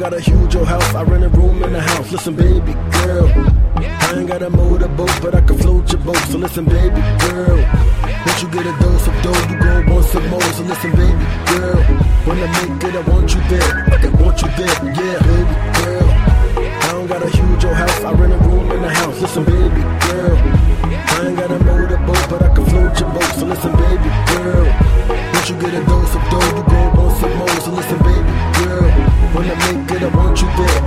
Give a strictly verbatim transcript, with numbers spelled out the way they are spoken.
got a huge old house, I rent a room in the house. Listen, baby girl, I ain't got a motorboat, but I can float your boat. So listen, baby girl, once you get a dose of dough, you gon' want some more. So listen, baby girl, when I make it, I want you there. I want you there, yeah, baby girl. I don't got a huge old house, I rent a room in the house. Listen, baby girl, I ain't got a motorboat, but I can float your boat. So listen, baby girl, once you get a dose of dough, you gon' want some more. So listen, baby girl, when I make it, I want you there.